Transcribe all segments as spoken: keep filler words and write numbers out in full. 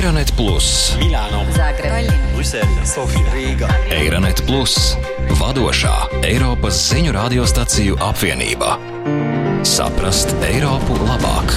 Eironet Plus, Milāno, Zagreba, Brisele, Sofija, Rīga. Eironet Plus, vadošā Eiropas ziņu radiostaciju apvienība. Saprast Eiropu labāk.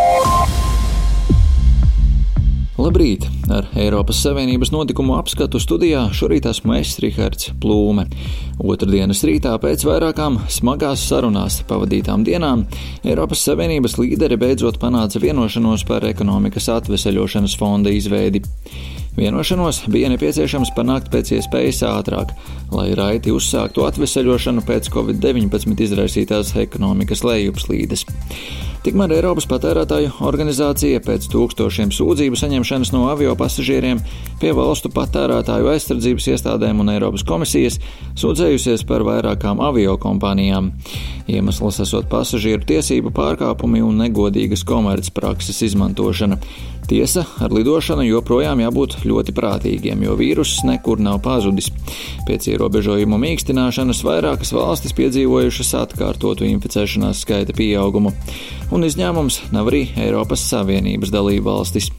Labrīt! Ar Eiropas Savienības notikumu apskatu studijā šorīt esmu es, Rihards Plūme. Otrdienas rītā pēc vairākām smagās sarunās pavadītām dienām Eiropas Savienības līderi beidzot panāca vienošanos par ekonomikas atveseļošanas fonda izveidi. Vienošanos bija nepieciešams panākt pēc iespējas ātrāk, lai raiti uzsāktu atveseļošanu pēc covid deviņpadsmit izraisītās ekonomikas lejupslīdes. Tikmēr Eiropas patērētāju organizācija pēc tūkstošiem sūdzību saņemšanas no avio pasažieriem pie valstu patērētāju aizsardzības iestādēm un Eiropas komisijas sūdzējusies par vairākām avio kompānijām. Iemesls esot pasažieru tiesību pārkāpumi un negodīgas komercprakses izmantošana. Tiesa, ar lidošanu joprojām jābūt ļoti prātīgiem, jo vīruss nekur nav pazudis. Pēc ierobežojumu mīkstināšanas vairākas valstis piedzīvojušas atkārtotu inficēšanās skaita pieaugumu. Un izņēmums nav arī Eiropas Savienības dalība valstis.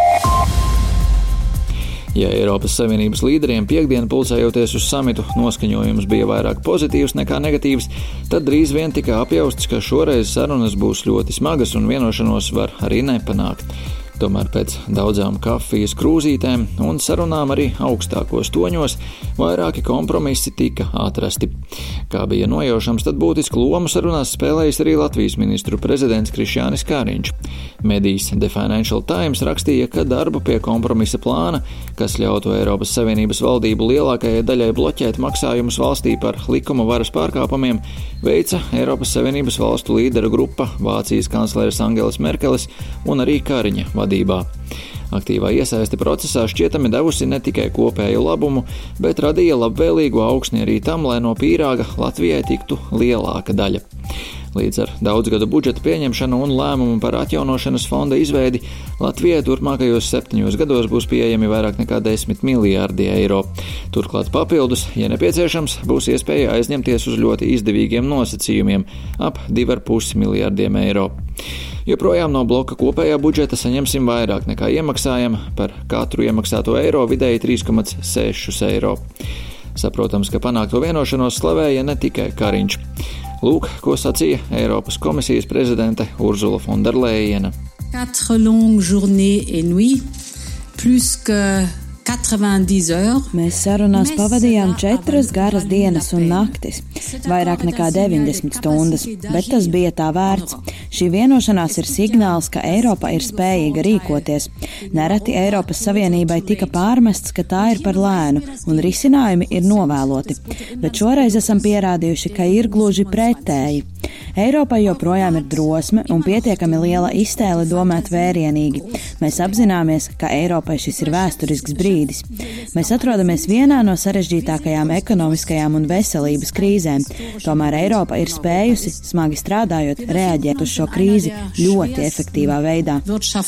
Ja Eiropas Savienības līderiem piekdien pulcējoties uz samitu noskaņojums bija vairāk pozitīvs nekā negatīvs, tad drīz vien tika apjausts, ka šoreiz sarunas būs ļoti smagas un vienošanos var arī nepanākt. Tomēr pēc daudzām kafijas krūzītēm un sarunām arī augstākos toņos vairāki kompromisi tika atrasti. Kā bija nojaušams, tad būtisku lomu sarunās spēlējis arī Latvijas ministru prezidents Krišjānis Kariņš. Medijs The Financial Times rakstīja, ka darbu pie kompromisa plāna, kas ļautu Eiropas Savienības valdību lielākajai daļai bloķēt maksājumus valstī par likuma varas pārkāpumiem, veica Eiropas Savienības valstu līderu grupa Vācijas kancleres Angelas Merkeles un arī Kariņa vadībā. Aktīvā iesaiste procesā šķietami devusi ne tikai kopēju labumu, bet radīja labvēlīgu augsni arī tam, lai no pīrāga Latvijai tiktu lielāka daļa. Līdz ar daudzgadu budžeta pieņemšanu un lēmumu par atjaunošanas fonda izveidi Latvijai turpmākajos septiņos gados būs pieejami vairāk nekā desmit miljārdi eiro. Turklāt papildus, ja nepieciešams, būs iespēja aizņemties uz ļoti izdevīgiem nosacījumiem – ap divi ar pus miljārdiem eiro. Joprojām no bloka kopējā budžeta saņemsim vairāk nekā iemaksājam, par katru iemaksāto eiro vidēji trīs komats seši eiro. Saprotams, ka panākto vienošanos slavēja ne tikai Kariņš. Lūk, ko sacīja Eiropas komisijas prezidente Urzula Fonderlejena. Quatre longues journées et nuits, plus que quatre-vingt-dix heures. Mēs sarunās pavadījām četras garas dienas un naktis, vairāk nekā deviņdesmit stundas, bet tas bija tā vērts. Šī vienošanās ir signāls, ka Eiropa ir spējīga rīkoties. Nereti Eiropas Savienībai tika pārmests, ka tā ir par lēnu un risinājumi ir novēloti, bet šoreiz esam pierādījuši, ka ir gluži pretēji. Eiropai joprojām ir drosme un pietiekami liela iztēle domāt vērienīgi. Mēs apzināmies, ka Eiropai šis ir vēsturisks brīdis. Mēs atrodamies vienā no sarežģītākajām ekonomiskajām un veselības krīzēm. Tomēr Eiropa ir spējusi, smagi strādājot, reaģēt uz šo krīzi ļoti efektīvā veidā.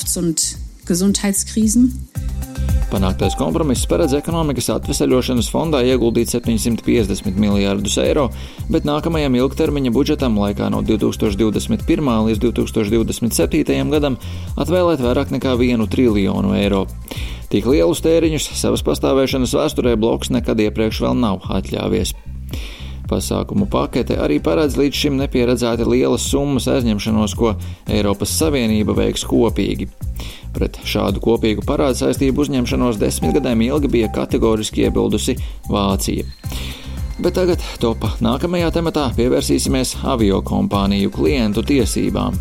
Panāktais kompromiss paredz ekonomikas atveseļošanas fondā ieguldīt septiņsimt piecdesmit miljārdus eiro, bet nākamajam ilgtermiņa budžetam laikā no divi tūkstoši divdesmit pirmā līdz divi tūkstoši divdesmit septītajam gadam atvēlēt vairāk nekā vienu triljonu eiro. Tik lielus tēriņus savas pastāvēšanas vēsturē bloks nekad iepriekš vēl nav atļāvies. Pasākumu pakete arī paredz līdz šim nepieredzēti lielas summas aizņemšanos, ko Eiropas Savienība veiks kopīgi. Pret šādu kopīgu parādu saistību uzņemšanos desmit gadiem ilgi bija kategoriski iebildusi Vācija. Bet tagad topa nākamajā tematā pievērsīsimies avio kompāniju klientu tiesībām.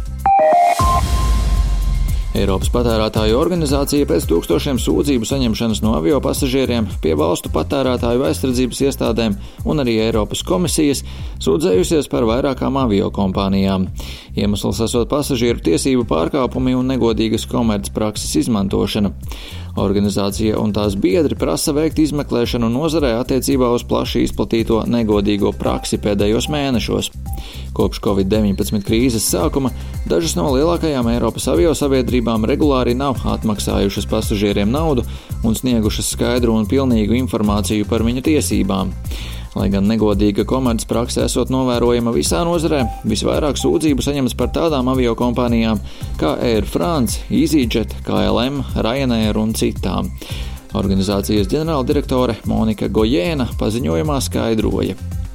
Eiropas patērētāju organizācija pēc tūkstošiem sūdzību saņemšanas no avio pasažieriem pie valstu patērētāju aizsardzības iestādēm un arī Eiropas komisijas sūdzējusies par vairākām avio kompānijām. Iemesls esot pasažieru tiesību pārkāpumi un negodīgas komercprakses izmantošana. Organizācija un tās biedri prasa veikt izmeklēšanu nozarē attiecībā uz plaši izplatīto negodīgo praksi pēdējos mēnešos. Kopš covid deviņpadsmit krīzes sākuma dažas no lielākajām Eiropas aviosabiedrībām regulāri nav atmaksājušas pasažieriem naudu un sniegušas skaidru un pilnīgu informāciju par viņu tiesībām. Lai gan negodīga komercprakse esot novērojama visā nozarē, visvairāk sūdzību saņems par tādām aviokompānijām kā Air France, EasyJet, K L M, Ryanair un citām. Organizācijas ģenerāldirektore Monika Gojēna paziņojumā skaidroja.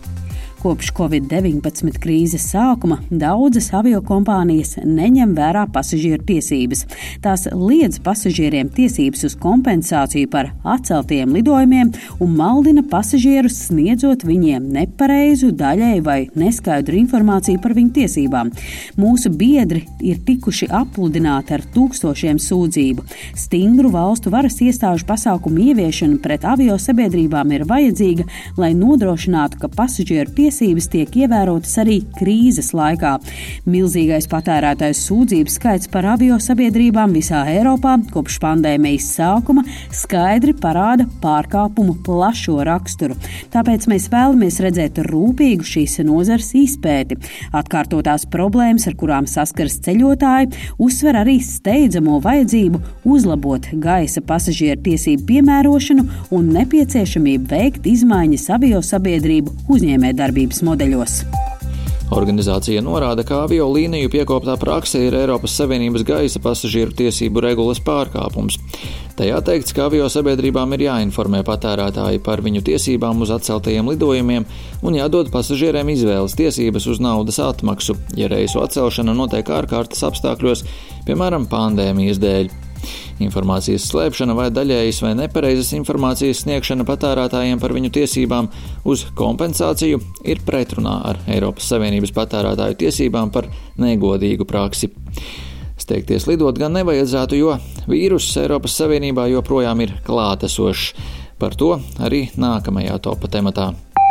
Kopš covid deviņpadsmit krīzes sākuma daudzas aviokompānijas neņem vērā pasažieru tiesības. Tās liedz pasažieriem tiesības uz kompensāciju par atceltiem lidojumiem un maldina pasažierus sniedzot viņiem nepareizu, daļēju vai neskaidru informāciju par viņu tiesībām. Mūsu biedri ir tikuši apludināti ar tūkstošiem sūdzību. Stingru valstu varas iestāžu pasākumu ieviešana pret aviosabiedrībām ir vajadzīga, lai nodrošinātu, ka pasažieru tiesības tiesības tiek ievērotas arī krīzes laikā. Milzīgais patērētājs sūdzības skaits par aviosabiedrībām visā Eiropā kopš pandēmijas sākuma skaidri parāda pārkāpumu plašo raksturu. Tāpēc mēs vēlamies redzēt rūpīgu šīs nozars izpēti. Atkārtotās problēmas, ar kurām saskars ceļotāji, uzsver arī steidzamo vajadzību uzlabot gaisa pasažieru tiesību piemērošanu un nepieciešamību veikt izmaiņas aviosabiedrību uzņēmējdarbības modeļos. Organizācija norāda, ka aviolīniju piekoptā prakse ir Eiropas Savienības gaisa pasažieru tiesību regulas pārkāpums. Tajā teikts, ka aviosabiedrībām ir jāinformē patērētāji par viņu tiesībām uz atceltajiem lidojumiem un jādod pasažieriem izvēles tiesības uz naudas atmaksu, ja reisu atcelšana notiek ārkārtas apstākļos, piemēram, pandēmijas dēļ. Informācijas slēpšana vai daļējas vai nepareizas informācijas sniegšana patērētājiem par viņu tiesībām uz kompensāciju ir pretrunā ar Eiropas Savienības patērētāju tiesībām par negodīgu praksi. Steigties lidot gan nevajadzētu, jo vīruss Eiropas Savienībā joprojām ir klātesošs. Par to arī nākamajā topa tematā.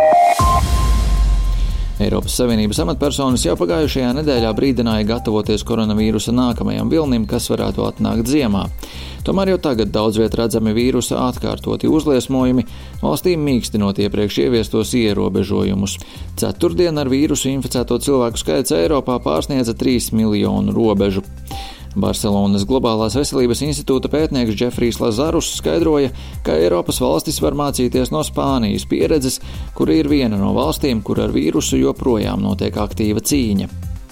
Eiropas Savienības amatpersonas jau pagājušajā nedēļā brīdināja gatavoties koronavīrusa nākamajam vilnim, kas varētu atnākt ziemā. Tomēr jau tagad daudz viet redzami vīrusa atkārtoti uzliesmojumi, valstīm mīkstinot iepriekš ieviestos ierobežojumus. Ceturtdien ar vīrusu inficēto cilvēku skaits Eiropā pārsniedza trīs miljonu robežu. Barcelonas Globālās veselības institūta pētnieks Džefrijs Lazarus skaidroja, ka Eiropas valstis var mācīties no Spānijas pieredzes, kura ir viena no valstīm, kur ar vīrusu joprojām notiek aktīva cīņa.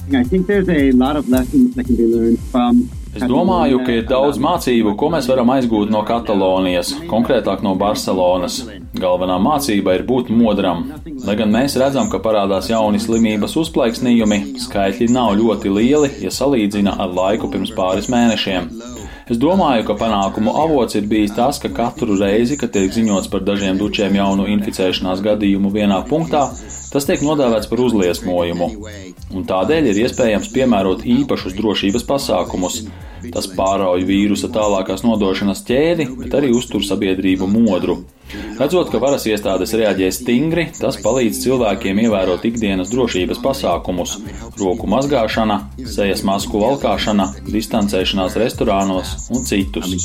Es domāju, ka ir daudz mācību, ko mēs varam aizgūt no Katalonijas, konkrētāk no Barcelonas. Galvenā mācība ir būt modram. Lai gan mēs redzam, ka parādās jauni slimības uzplaiksnījumi, skaitļi nav ļoti lieli, ja salīdzina ar laiku pirms pāris mēnešiem. Es domāju, ka panākumu avots ir bijis tas, ka katru reizi, kad tiek ziņots par dažiem dučiem jaunu inficēšanās gadījumu vienā punktā, tas tiek nodēvēts par uzliesmojumu. Un tādēļ ir iespējams piemērot īpašus drošības pasākumus. Tas pārauj vīrusa tālākās nodošanas ķēdi, bet arī uztur sabiedrību modru. Redzot, ka varas iestādes reaģē stingri, tas palīdz cilvēkiem ievērot ikdienas drošības pasākumus – roku mazgāšana, sejas masku valkāšana, distancēšanās restorānos un citus.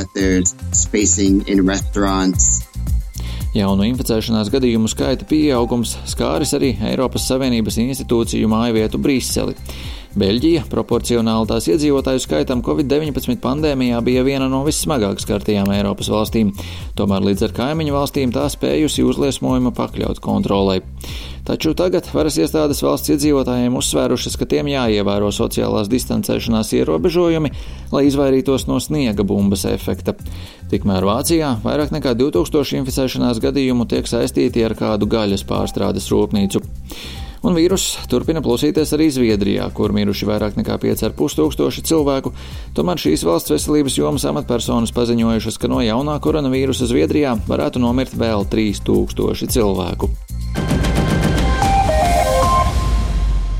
Jaunu inficēšanās gadījumu skaita pieaugums skāris arī Eiropas Savienības institūciju mājvietu Briseli. Beļģija proporcionāli tās iedzīvotāju skaitam covid deviņpadsmit pandēmijā bija viena no vissmagāk skartajām Eiropas valstīm, tomēr līdz ar kaimiņu valstīm tā spējusi uzliesmojumu pakļaut kontrolei. Taču tagad varas iestādes valsts iedzīvotājiem uzsvērušas, ka tiem jāievēro sociālās distancēšanās ierobežojumi, lai izvairītos no sniega bumbas efekta. Tikmēr Vācijā vairāk nekā divi tūkstoši inficēšanās gadījumu tiek saistīti ar kādu gaļas pārstrādes rūpnīcu. Un vīruss turpina plosīties arī Zviedrijā, kur miruši vairāk nekā pieci ar pus tūkstoši cilvēku. Tomēr šīs valsts veselības jomas amatpersonas paziņojušas, ka no jaunā koronavīrusa Zviedrijā varētu nomirt vēl trīs tūkstoši cilvēku.